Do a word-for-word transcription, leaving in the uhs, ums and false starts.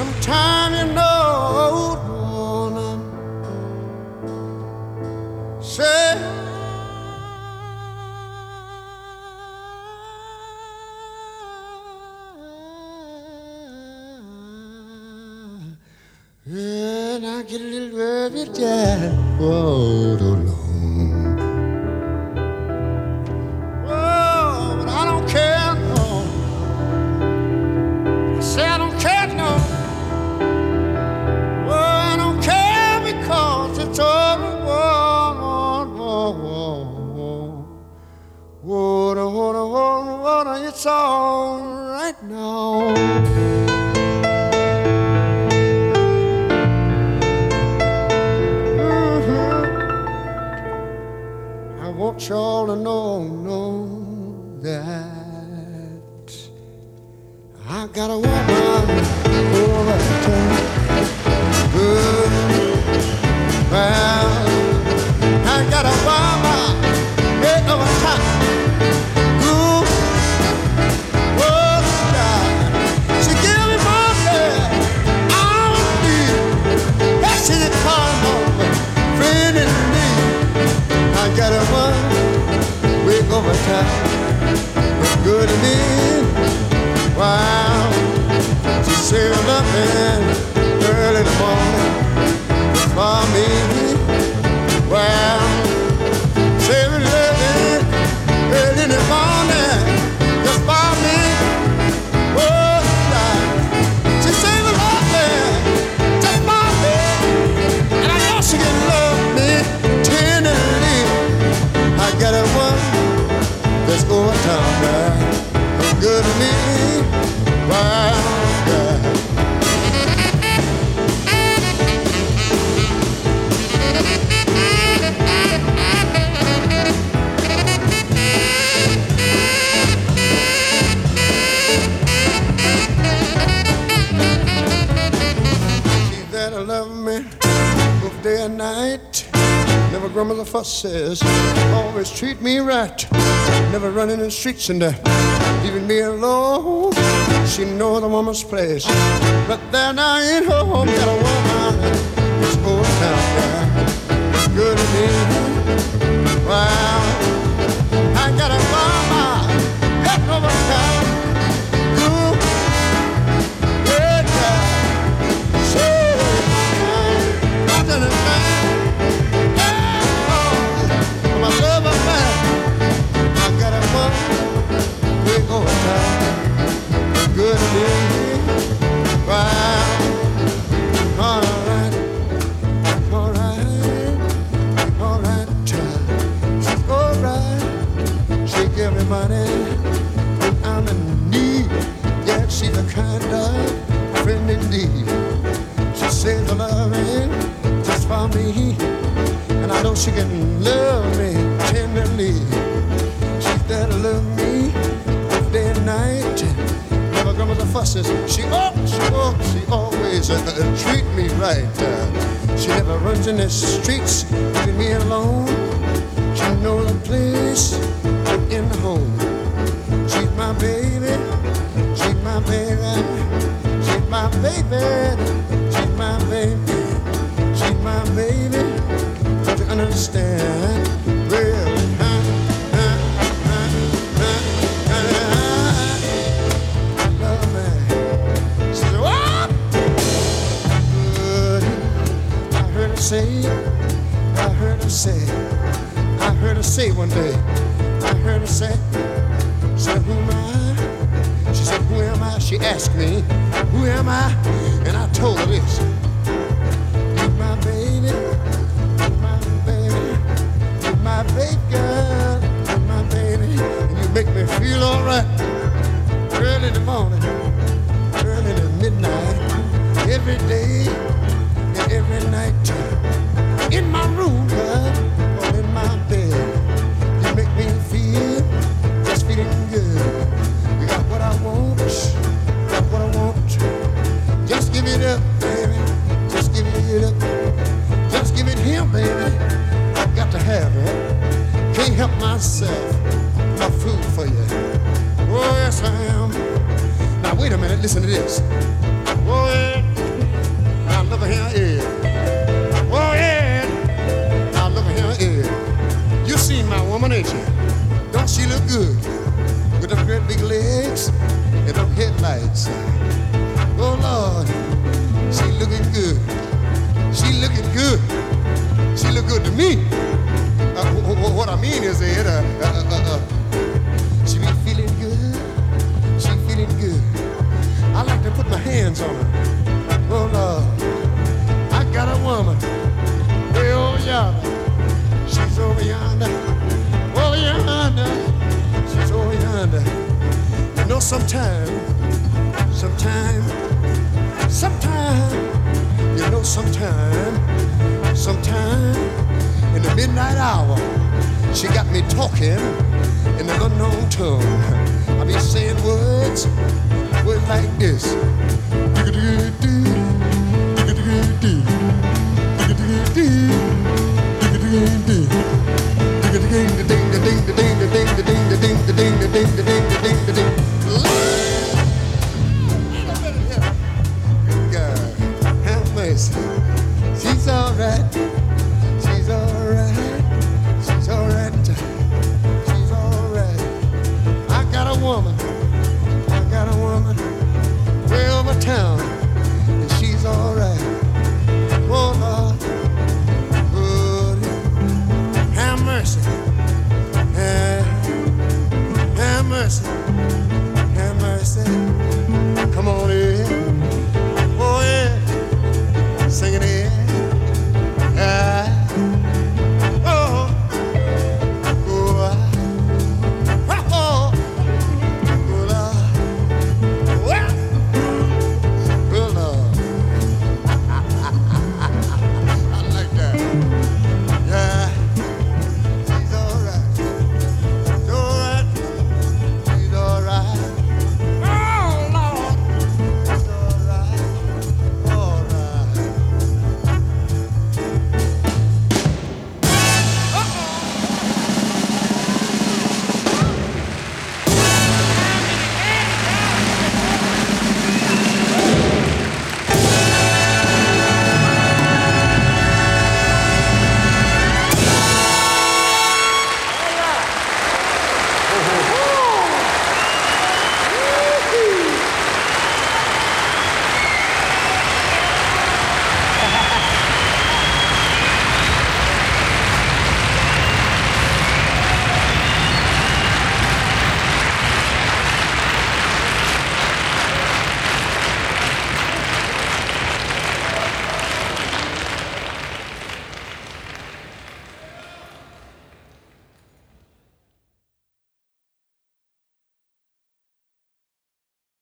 Sometime you know wanna say and I get a little worried, yeah. Whoa, no, no. Whoa, but I don't care, no. I say I don't care, no. Whoa, I don't care because it's over. Whoa, whoa, whoa, whoa. Whoa, whoa, whoa, whoa, whoa, it's all right now. I want y'all to know, know that I got a woman over town. Well, I got a woman way over town. Good, what's that? She give me money, I don't need. That's the kind of friend in need. I got a woman way over town. It's good to me. Wow, she said nothing early in the morning for me. Wow, say nothing early in the morning just for me. Oh, God, she said nothing just for me, and I know she can love me tenderly. I got a one that's over town, girl. Good to me. Wow, God. She's there to love me both day and night. Never grumbles or fusses, always treat me right. Never running in the streets and uh, leaving me alone. She knows the woman's place, but then I ain't home. Got a woman, it's old town, yeah. Good to me. Wow, I got a woman, heck over town. Good, good guy. So, nothing is bad. My love of man, I got a woman, big over town. Good to me. Wow. All right, all right, all right. She's all right. She give me money when I'm in need. Yeah, she's a kind of friend indeed. She says the loving just for me, and I know she can love me tenderly. She's there to love me day and night. Never grumbles or fusses. She oh, she oh, she always uh, treat me right. Uh, she never runs in the streets, leaving me alone. She knows the place in the home. She's my baby. She's my baby. She's my baby. She's my baby. She's my baby. Don't you understand? Well, uh, uh, uh, uh, uh, I love me. She said, what? Good. I heard her say, I heard her say, I heard her say one day, I heard her say, she said, who am I? She said, who am I? She asked me, who am I? And I told her this. You're my baby. My baby girl, my baby, and you make me feel alright. Early in the morning, early in the midnight, every day and every night. In my room, girl, or in my bed, you make me feel just feeling good. You got what I want, got what I want. Just give it up, baby. Just give it up. Just give it here, baby. Got to have it. Can't help myself. I'm a fool for you. Oh, yes, I am. Now, wait a minute. Listen to this. Oh, yeah. look good with them great big legs and them headlights. Oh Lord, she looking good. She looking good. She look good to me. Uh, what I mean is that uh, uh, uh, uh, she be feeling good. She feeling good. I like to put my hands on her. Oh Lord, I got a woman way over yonder. She's over yonder. Over yonder. She's over yonder. You know, sometime, sometime, sometime, you know, sometime, sometime, in the midnight hour, she got me talking in an unknown tongue. I be saying words, words like this. She's all right. She's all right. She's all right. She's all right. I got a woman. I got a woman way over town, and she's all right. Oh Lord, oh, have mercy. Have, have mercy.